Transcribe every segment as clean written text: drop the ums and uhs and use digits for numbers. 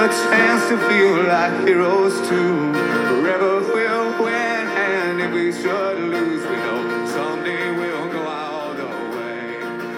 A chance to feel like heroes too. Forever we'll win, and if we should lose, we know someday we'll go all the way.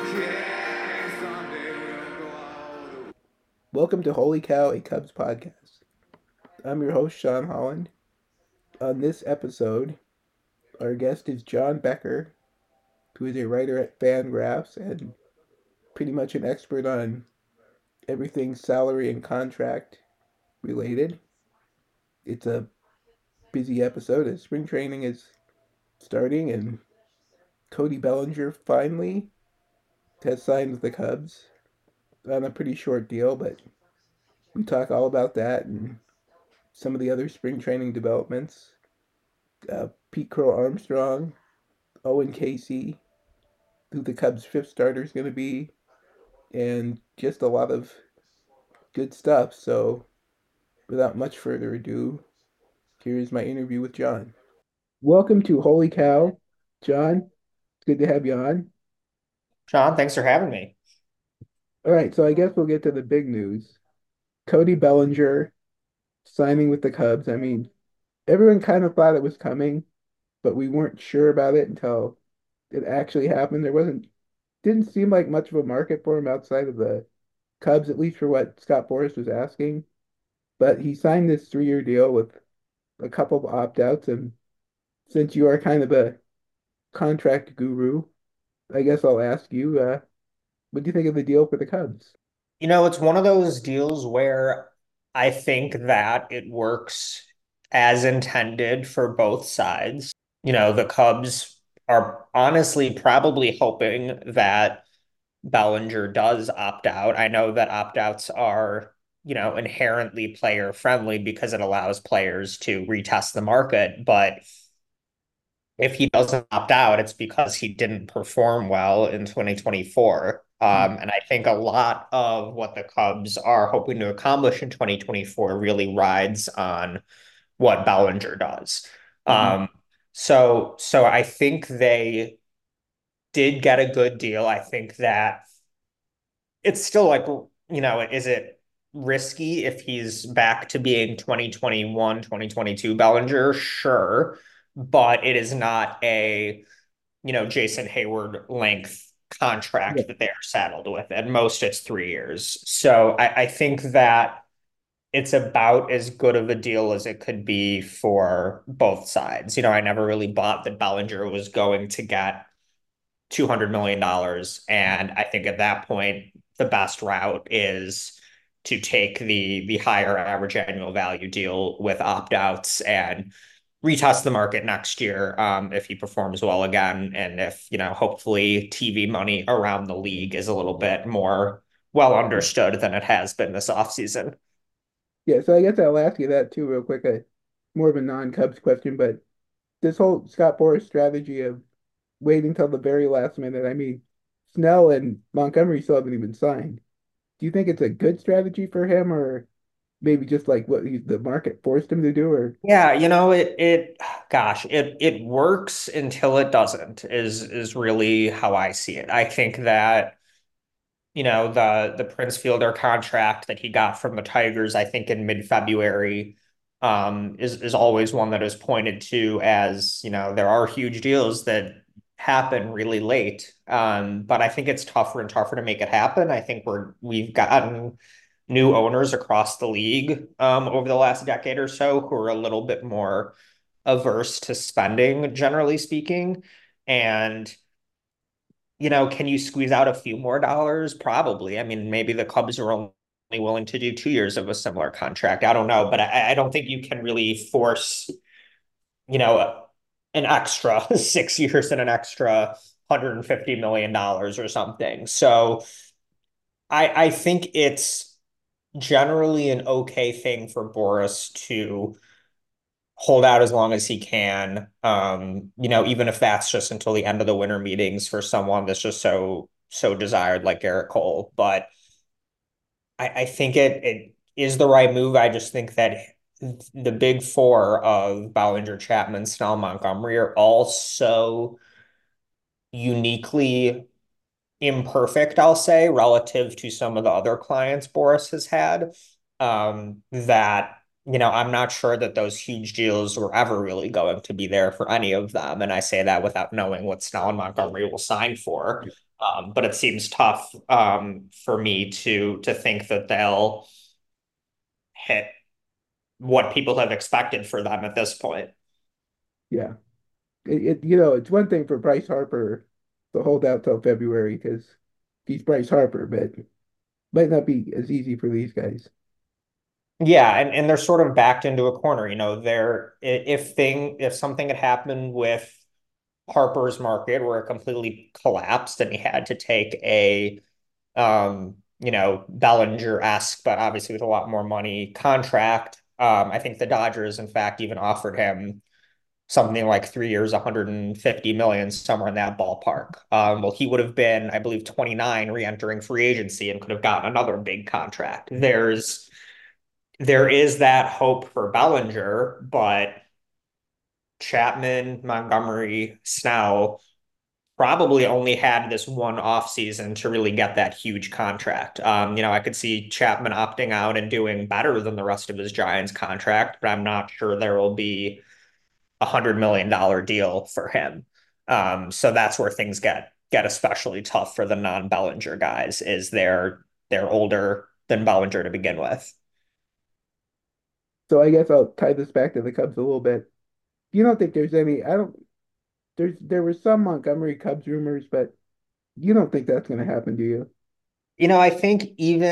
Yeah, someday we'll go all the way. Welcome to Holy Cow, a Cubs podcast. I'm your host, Sean Holland. On this episode, our guest is John Becker, who is a writer at Fangraphs and pretty much an expert on everything salary and contract related. It's a busy episode as spring training is starting, and Cody Bellinger finally has signed with the Cubs on a pretty short deal, but we talk all about that and some of the other spring training developments. Pete Crow Armstrong, Owen Casey, who the Cubs' fifth starter is going to be, and just a lot of good stuff. So, without much further ado, here is my interview with John. Welcome to Holy Cow, John. It's good to have you on. Sean, thanks for having me. All right, so I guess we'll get to the big news. Cody Bellinger signing with the Cubs. I mean, everyone kind of thought it was coming, but we weren't sure about it until it actually happened. Didn't seem like much of a market for him outside of the Cubs, at least for what Scott Boras was asking. But he signed this 3-year deal with a couple of opt-outs, and since you are kind of a contract guru, I guess I'll ask you, what do you think of the deal for the Cubs? It's one of those deals where I think that it works as intended for both sides. The Cubs are honestly probably hoping that Bellinger does opt out. I know that opt-outs are, inherently player friendly because it allows players to retest the market, but if he doesn't opt out, it's because he didn't perform well in 2024. And I think a lot of what the Cubs are hoping to accomplish in 2024 really rides on what Bellinger does. Mm-hmm. Um, so I think they did get a good deal. I think that it's still like, is it risky if he's back to being 2021, 2022 Bellinger? Sure. But it is not a Jason Hayward length Yeah. contract that they are saddled with. At most, it's 3 years. So I think that it's about as good of a deal as it could be for both sides. I never really bought that Bellinger was going to get $200 million. And I think at that point, the best route is to take the higher average annual value deal with opt-outs and retest the market next year if he performs well again. And if, hopefully TV money around the league is a little bit more well understood than it has been this offseason. Yeah, so I guess I'll ask you that too, real quick. More of a non-Cubs question, but this whole Scott Boras strategy of waiting till the very last minute. I mean, Snell and Montgomery still haven't even signed. Do you think it's a good strategy for him, or maybe just like what the market forced him to do? Or Yeah, gosh, it works until it doesn't is really how I see it. I think that the Prince Fielder contract that he got from the Tigers, I think in mid-February, is always one that is pointed to as, there are huge deals that happen really late. But I think it's tougher and tougher to make it happen. I think we've gotten new owners across the league over the last decade or so who are a little bit more averse to spending, generally speaking. And can you squeeze out a few more dollars? Probably. I mean, maybe the Cubs are only willing to do 2 years of a similar contract. I don't know, but I don't think you can really force, you know, an extra 6 years and an extra $150 million or something. So I think it's generally an okay thing for Boris to hold out as long as he can. Even if that's just until the end of the winter meetings for someone that's just so desired like Garrett Cole. But I think it is the right move. I just think that the big four of Ballinger, Chapman, Snell, Montgomery are all so uniquely imperfect, I'll say, relative to some of the other clients Boris has had. that, I'm not sure that those huge deals were ever really going to be there for any of them. And I say that without knowing what Snell and Montgomery will sign for. But it seems tough for me to think that they'll hit what people have expected for them at this point. Yeah. It's one thing for Bryce Harper to hold out till February because he's Bryce Harper, but might not be as easy for these guys. Yeah, and they're sort of backed into a corner. If something had happened with Harper's market where it completely collapsed and he had to take a Bellinger-esque, but obviously with a lot more money contract. I think the Dodgers, in fact, even offered him something like 3 years, 150 million, somewhere in that ballpark. Well, he would have been, I believe, 29 re-entering free agency and could have gotten another big contract. There is that hope for Bellinger, but Chapman, Montgomery, Snell probably only had this one off season to really get that huge contract. I could see Chapman opting out and doing better than the rest of his Giants contract, but I'm not sure there will be $100 million deal for him. So that's where things get especially tough for the non-Bellinger guys, is they're older than Bellinger to begin with. So I guess I'll tie this back to the Cubs a little bit. You don't think there's any, I don't, there were some Montgomery Cubs rumors, but you don't think that's going to happen, do you? I think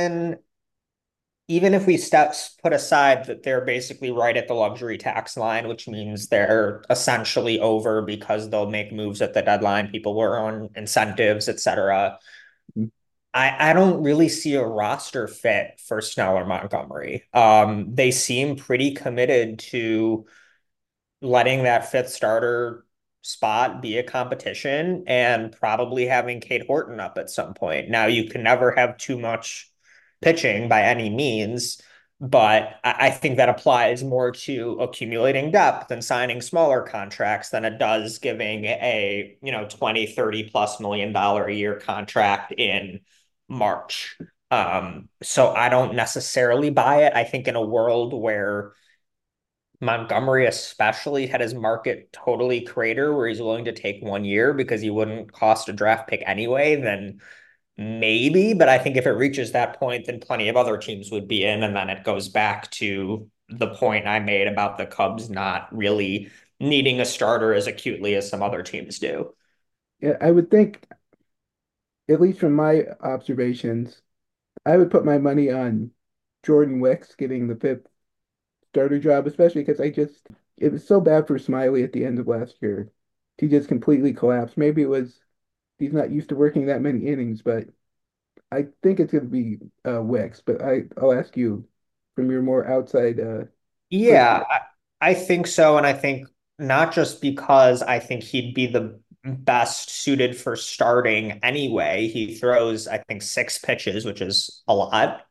even if we put aside that they're basically right at the luxury tax line, which means they're essentially over because they'll make moves at the deadline, people were on incentives, etc. I don't really see a roster fit for Snell or Montgomery. They seem pretty committed to letting that fifth starter spot be a competition and probably having Kate Horton up at some point. Now, you can never have too much pitching by any means, but I think that applies more to accumulating depth and signing smaller contracts than it does giving a, 20, 30 plus $1 million a year contract in March. So I don't necessarily buy it. I think in a world where Montgomery especially had his market totally crater where he's willing to take 1 year because he wouldn't cost a draft pick anyway, then maybe. But I think if it reaches that point, then plenty of other teams would be in. And then it goes back to the point I made about the Cubs not really needing a starter as acutely as some other teams do. Yeah, I would think, at least from my observations, I would put my money on Jordan Wicks getting the fifth starter job, especially because it was so bad for Smiley at the end of last year. He just completely collapsed. Maybe it was he's not used to working that many innings, but I think it's going to be Wicks. But I'll ask you from your more outside Yeah, perspective. I think so. And I think not just because I think he'd be the best suited for starting anyway. He throws, I think, 6 pitches, which is a lot.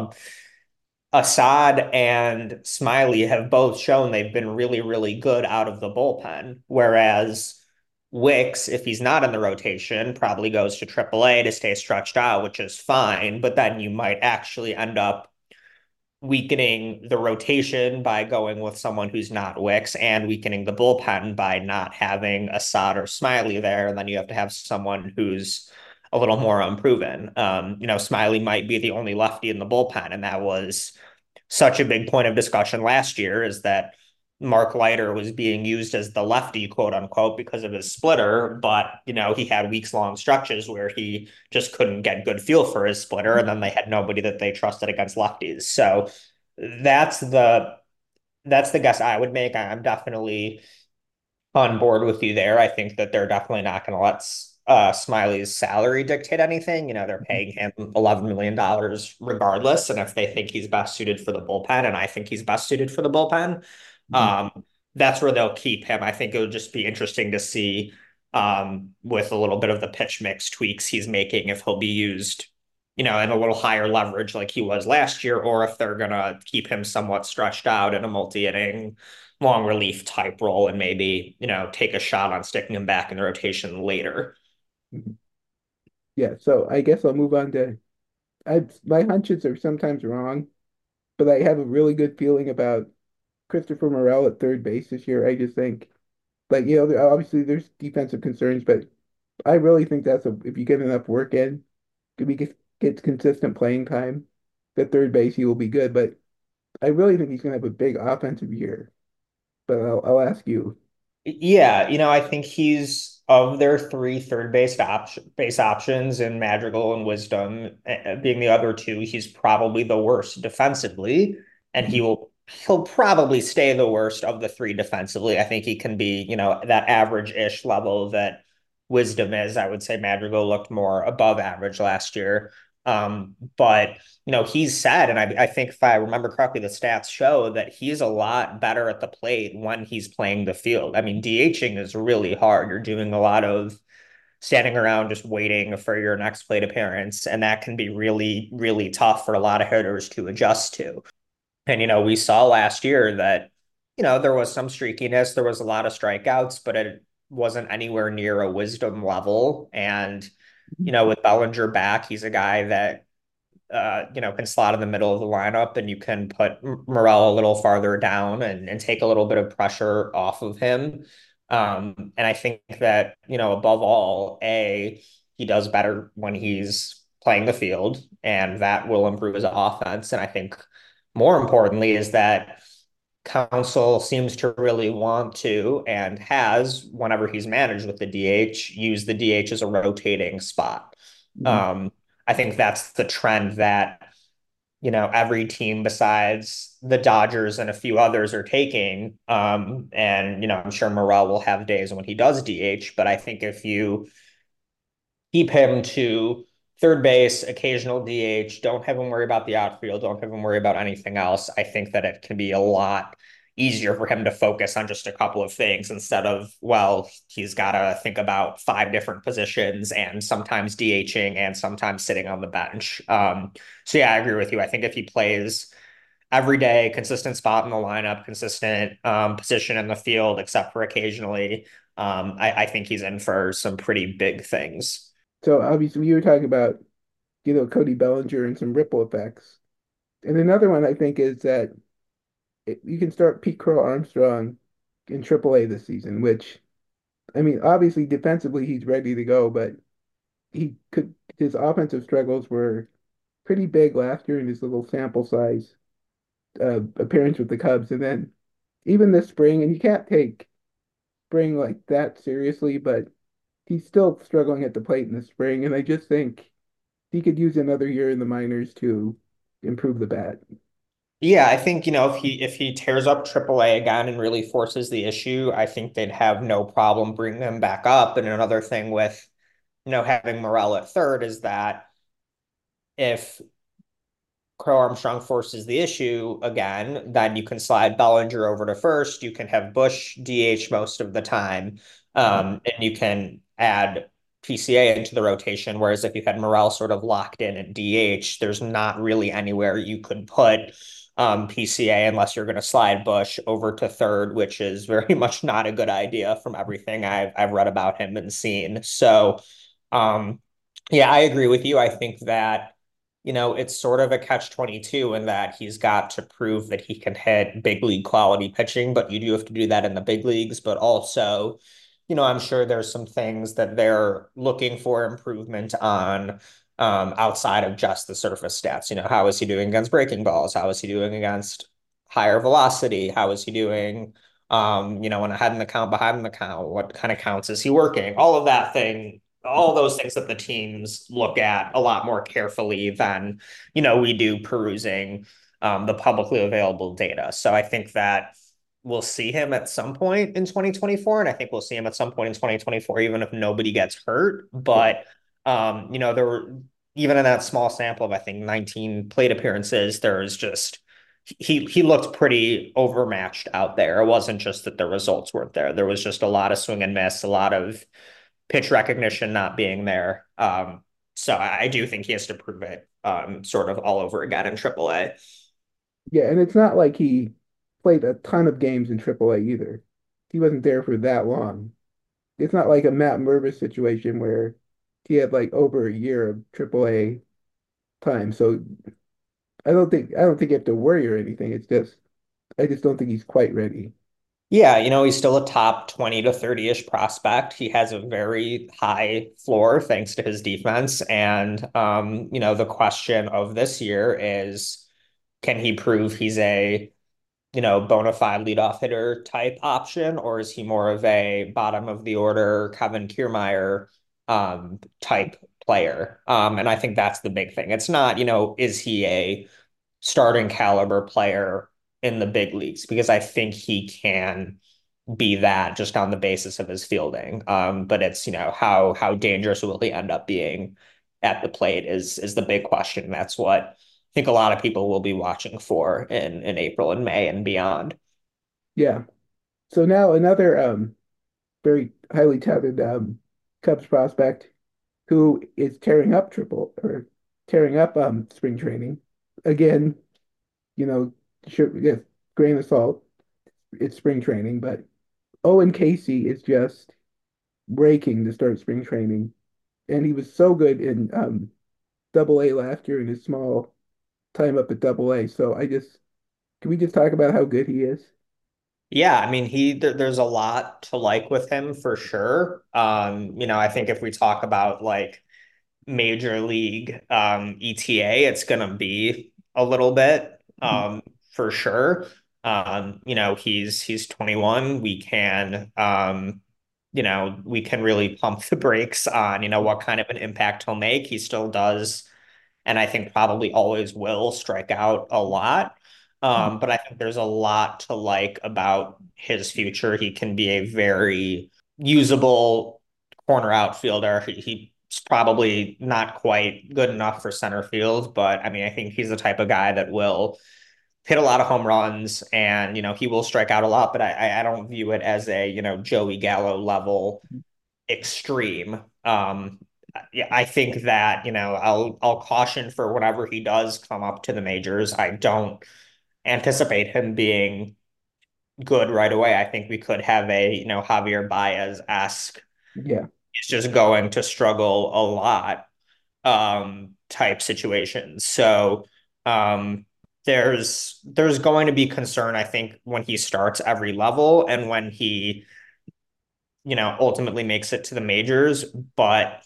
Assad and Smiley have both shown they've been really, really good out of the bullpen. Whereas Wicks, if he's not in the rotation, probably goes to AAA to stay stretched out, which is fine. But then you might actually end up weakening the rotation by going with someone who's not Wicks and weakening the bullpen by not having Assad or Smiley there. And then you have to have someone who's a little more unproven. Smiley might be the only lefty in the bullpen, and that was such a big point of discussion last year, is that Mark Leiter was being used as the lefty, quote unquote, because of his splitter. But, he had weeks long stretches where he just couldn't get good feel for his splitter. And then they had nobody that they trusted against lefties. So that's the that's the guess I would make. I'm definitely on board with you there. I think that they're definitely not going to let Smiley's salary dictate anything. They're paying him $11 million regardless. And if they think he's best suited for the bullpen, and I think he's best suited for the bullpen, Mhm. um, that's where they'll keep him. I think it would just be interesting to see with a little bit of the pitch mix tweaks he's making if he'll be used, in a little higher leverage like he was last year, or if they're going to keep him somewhat stretched out in a multi-inning long relief type role and maybe, take a shot on sticking him back in the rotation later. Mhm. Yeah, so I guess I'll move on to my hunches are sometimes wrong, but I have a really good feeling about Christopher Morel at third base this year. I just think, like, obviously there's defensive concerns, but I really think if you get enough work in, if he gets consistent playing time, at third base he will be good. But I really think he's going to have a big offensive year. But I'll ask you. Yeah, I think he's of their three base options and Madrigal and Wisdom being the other two, he's probably the worst defensively, and he'll probably stay the worst of the three defensively. I think he can be, that average-ish level that Wisdom is. I would say Madrigal looked more above average last year. But he's said, and I think if I remember correctly, the stats show that he's a lot better at the plate when he's playing the field. I mean, DHing is really hard. You're doing a lot of standing around just waiting for your next plate appearance, and that can be really, really tough for a lot of hitters to adjust to. And we saw last year that there was some streakiness, there was a lot of strikeouts, but it wasn't anywhere near a Wisdom level. And with Bellinger back, he's a guy that can slot in the middle of the lineup, and you can put Morel a little farther down and take a little bit of pressure off of him. And I think that, above all, he does better when he's playing the field, and that will improve his offense. And I think more importantly is that Council seems to really want to and has, whenever he's managed with the DH, use the DH as a rotating spot. Mhm. Um, I think that's the trend that, every team besides the Dodgers and a few others are taking. And, I'm sure Morel will have days when he does DH, but I think if you keep him to third base, occasional DH, don't have him worry about the outfield, don't have him worry about anything else, I think that it can be a lot easier for him to focus on just a couple of things instead of, well, he's got to think about five different positions and sometimes DHing and sometimes sitting on the bench. So yeah, I agree with you. I think if he plays every day, consistent spot in the lineup, consistent position in the field, except for occasionally, I think he's in for some pretty big things. So obviously you were talking about, Cody Bellinger and some ripple effects. And another one I think is that you can start Pete Crow Armstrong in AAA this season, which I mean, obviously defensively he's ready to go, but his offensive struggles were pretty big last year in his little sample size appearance with the Cubs. And then even this spring, and you can't take spring like that seriously, but he's still struggling at the plate in the spring. And I just think he could use another year in the minors to improve the bat. Yeah, I think, if he tears up AAA again and really forces the issue, I think they'd have no problem bringing him back up. And another thing with, having Morel at third is that if Crow Armstrong forces the issue again, then you can slide Bellinger over to first. You can have Bush DH most of the time, and you can add PCA into the rotation. Whereas if you had Morel sort of locked in at DH, there's not really anywhere you could put PCA unless you're going to slide Bush over to third, which is very much not a good idea from everything I've read about him and seen. So, um, yeah, I agree with you. I think that it's sort of a catch-22 in that he's got to prove that he can hit big league quality pitching, but you do have to do that in the big leagues. But also, I'm sure there's some things that they're looking for improvement on outside of just the surface stats. How is he doing against breaking balls? How is he doing against higher velocity? How is he doing, when ahead in the count, behind in the count? What kind of counts is he working? All those things that the teams look at a lot more carefully than, we do perusing the publicly available data. So I think that we'll see him at some point in 2024, and I think we'll see him at some point in 2024, even if nobody gets hurt. But there were even in that small sample of I think 19 plate appearances, there's just he looked pretty overmatched out there. It wasn't just that the results weren't there. There was just a lot of swing and miss, a lot of pitch recognition not being there. So I do think he has to prove it sort of all over again in AAA. Yeah, and it's not like he played a ton of games in AAA either. He wasn't there for that long. It's not like a Matt Mervis situation where he had like over a year of AAA time. So I don't think you have to worry or anything. It's just I just don't think he's quite ready. Yeah, he's still a top 20 to 30-ish prospect. He has a very high floor thanks to his defense. And the question of this year is, can he prove he's a bona fide leadoff hitter type option, or is he more of a bottom of the order Kevin Kiermaier type player? And I think that's the big thing. It's not, is he a starting caliber player in the big leagues? Because I think he can be that just on the basis of his fielding. But it's, how dangerous will he end up being at the plate is the big question. That's what I think a lot of people will be watching for in April and May and beyond. Yeah. So now another very highly touted Cubs prospect who is tearing up spring training. Again, you know, sure, yes, grain of salt. It's spring training, but Owen Casey is just breaking to start spring training. And he was so good in double A last year in his small time up at double A. So can we just talk about how good he is? Yeah, I mean, there's a lot to like with him for sure. I think if we talk about like major league ETA, it's gonna be a little bit Mhm. for sure. He's 21. We can really pump the brakes on, what kind of an impact he'll make. He still does, and I think probably always will strike out a lot. But I think there's a lot to like about his future. He can be a very usable corner outfielder. He's probably not quite good enough for center field, but I mean, I think he's the type of guy that will hit a lot of home runs and, he will strike out a lot, but I don't view it as a, Joey Gallo level extreme. Yeah, I think that, I'll caution for whenever he does come up to the majors. I don't anticipate him being good right away. I think we could have a, Javier Baez-esque, Yeah, he's just going to struggle a lot type situations. So um there's going to be concern, I think, when he starts every level and when he, ultimately makes it to the majors. But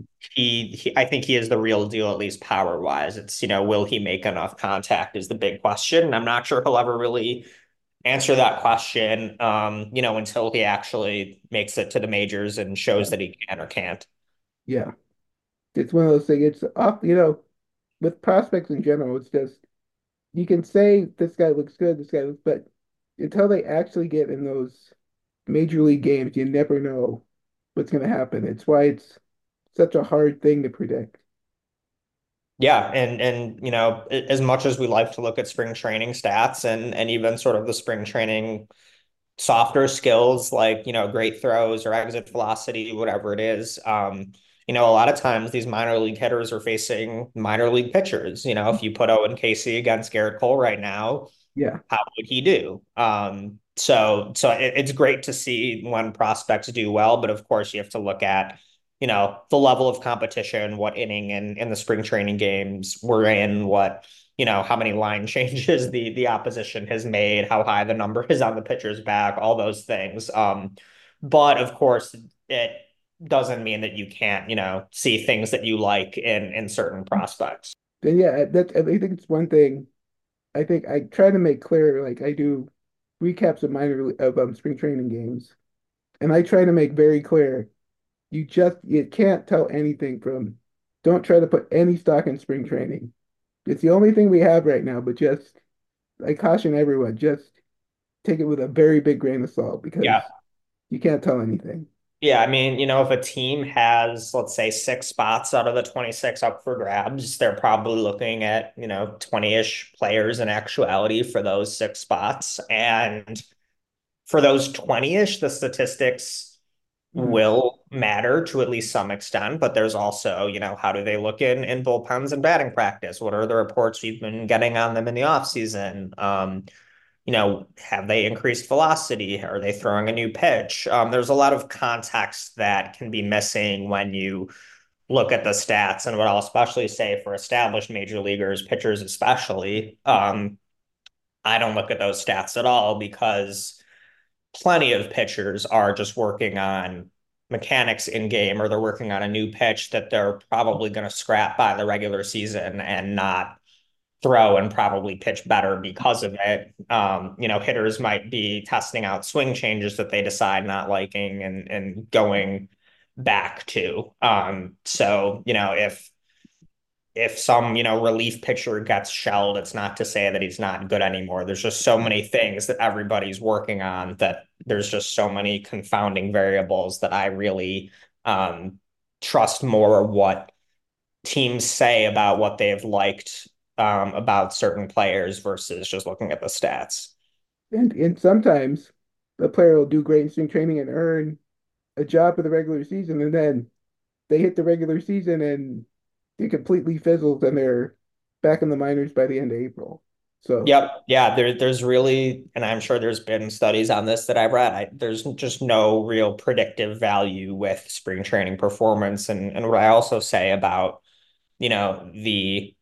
I think he is the real deal, at least power wise. It's, will he make enough contact is the big question. And I'm not sure he'll ever really answer that question, until he actually makes it to the majors and shows yeah, that he can or can't. yeah. It's one of those things. It's off, with prospects in general, it's just you can say this guy looks good, this guy looks, but until they actually get in those major league games, you never know what's going to happen. It's why it's such a hard thing to predict. Yeah, and as much as we like to look at spring training stats and even sort of the spring training softer skills like, great throws or exit velocity, whatever it is, a lot of times these minor league hitters are facing minor league pitchers. If you put Owen Casey against Garrett Cole right now, Yeah, how would he do? So it's great to see when prospects do well, but of course you have to look at, the level of competition, what inning in the spring training games we're in, what, how many line changes the opposition has made, how high the number is on the pitcher's back, all those things. But of course it doesn't mean that you can't, see things that you like in certain prospects. then yeah, I think it's one thing. I think I try to make clear, like I do recaps of spring training games, and I try to make very clear you can't tell anything from. Don't try to put any stock in spring training. It's the only thing we have right now, but just I caution everyone, just take it with a very big grain of salt Yeah. because you can't tell anything. Yeah, I mean, if a team has, let's say, 6 spots out of the 26 up for grabs, they're probably looking at, 20-ish players in actuality for those 6 spots. And for those 20-ish, the statistics Mhm. will matter to at least some extent. But there's also, how do they look in bullpens and batting practice? What are the reports we've been getting on them in the offseason? Have they increased velocity? Are they throwing a new pitch? There's a lot of context that can be missing when you look at the stats, and what I'll especially say for established major leaguers, pitchers especially, I don't look at those stats at all because plenty of pitchers are just working on mechanics in game, or they're working on a new pitch that they're probably going to scrap by the regular season and not throw and probably pitch better because of it. Hitters might be testing out swing changes that they decide not liking and going back to. If some, relief pitcher gets shelled, it's not to say that he's not good anymore. There's just so many things that everybody's working on that there's just so many confounding variables that I really trust more what teams say about what they've liked about certain players versus just looking at the stats. And sometimes a player will do great in spring training and earn a job for the regular season, and then they hit the regular season and it completely fizzles, and they're back in the minors by the end of April. So, Yep. Yeah. There's really, and I'm sure there's been studies on this that I've read. There's just no real predictive value with spring training performance. And what I also say about, you know, the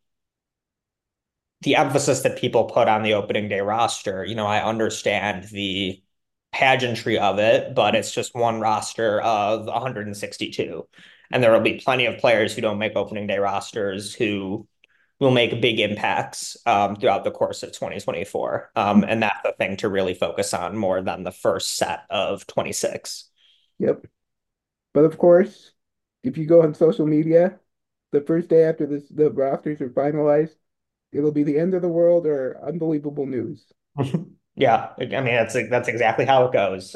the emphasis that people put on the opening day roster, I understand the pageantry of it, but it's just one roster of 162. And there will be plenty of players who don't make opening day rosters who will make big impacts throughout the course of 2024. And that's the thing to really focus on more than the first set of 26. yep. But of course, if you go on social media, the first day after the rosters are finalized, it'll be the end of the world or unbelievable news. Yeah, I mean that's exactly how it goes.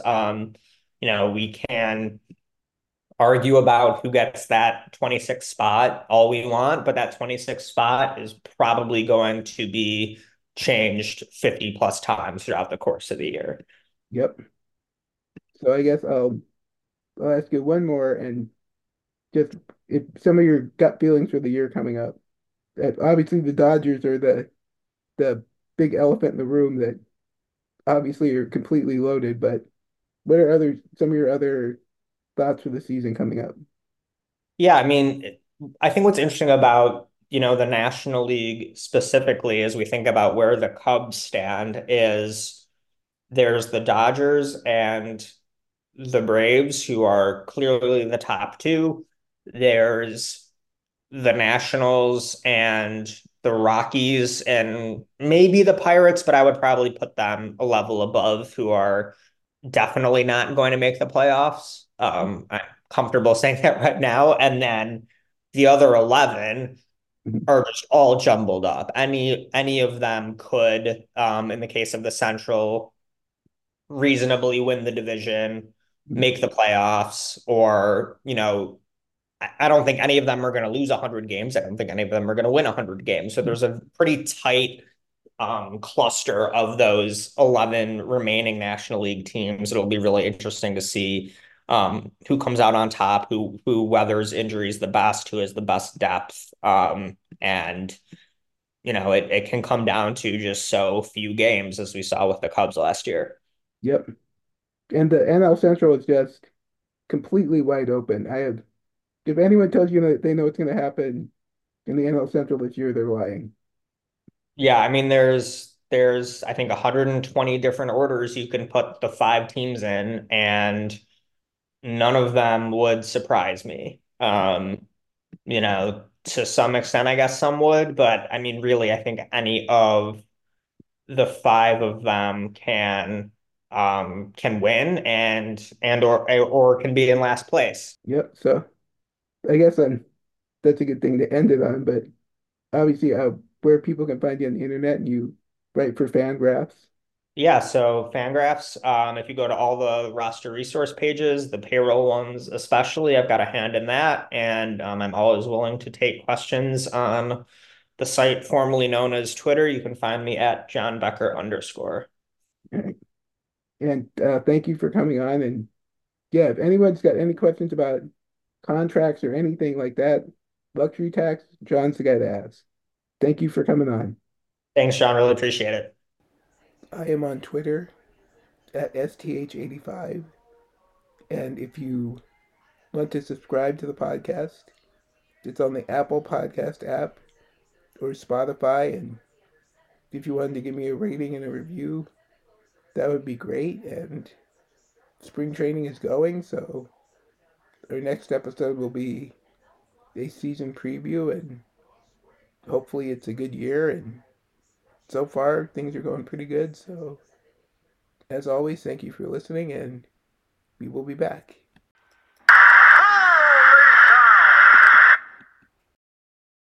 We can argue about who gets that 26 spot all we want, but that 26 spot is probably going to be changed 50 plus times throughout the course of the year. Yep. So I guess I'll ask you one more and just if some of your gut feelings for the year coming up. Obviously the Dodgers are the big elephant in the room that obviously are completely loaded, but what are some of your other thoughts for the season coming up? Yeah, I mean, I think what's interesting about, the National League specifically as we think about where the Cubs stand is there's the Dodgers and the Braves, who are clearly the top two. There's the Nationals and the Rockies and maybe the Pirates, but I would probably put them a level above, who are definitely not going to make the playoffs. I'm comfortable saying that right now. And then the other 11 Mhm. are just all jumbled up. Any of them could, in the case of the Central, reasonably win the division, Mhm. make the playoffs, or, I don't think any of them are going to lose 100 games. I don't think any of them are going to win 100 games. So there's a pretty tight cluster of those 11 remaining National League teams. It'll be really interesting to see who comes out on top, who weathers injuries the best, who has the best depth. And it can come down to just so few games, as we saw with the Cubs last year. Yep. And the NL Central is just completely wide open. If anyone tells you that they know what's going to happen in the NL Central this year, they're lying. Yeah, I mean, there's I think 120 different orders you can put the five teams in, and none of them would surprise me. To some extent, I guess some would, but I mean, really, I think any of the five of them can win and or can be in last place. Yep. So I guess that's a good thing to end it on. But obviously, where people can find you on the internet and you write for Fangraphs. Yeah, so Fangraphs, if you go to all the roster resource pages, the payroll ones especially, I've got a hand in that, and I'm always willing to take questions on the site formerly known as Twitter. You can find me at John Becker _. And thank you for coming on. And yeah, if anyone's got any questions about contracts or anything like that, luxury tax, John's the guy to ask. Thank you for coming on. Thanks, John. Really appreciate it. I am on Twitter at STH85. And if you want to subscribe to the podcast, It's on the Apple Podcast app or Spotify. And if you wanted to give me a rating and a review, that would be great. And spring training is going, so our next episode will be a season preview, and hopefully it's a good year. And so far, things are going pretty good. So, as always, thank you for listening, and we will be back.